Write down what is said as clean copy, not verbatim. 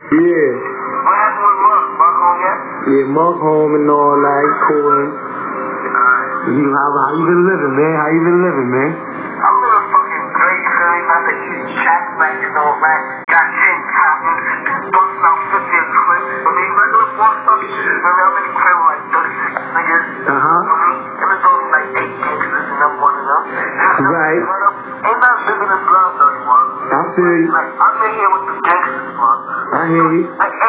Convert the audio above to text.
Yeah. What happened with Mark? Mark home yet? Yeah, Mark home and all that, cooling. How you been living, man? How you been living, man? I'm living fucking great, you feel me? About to eat chat back and all that. Got 10 copies, busting out 50 a clip. I mean, regular boss stuff, remember, I'm in the crib with like 36 niggas. And there's only like 8 gangsters and I'm one of them. Right. Ain't that big in this ground, though, you want? I feel you. Like, I'm in here with the gangsters, man. I hear you. Like,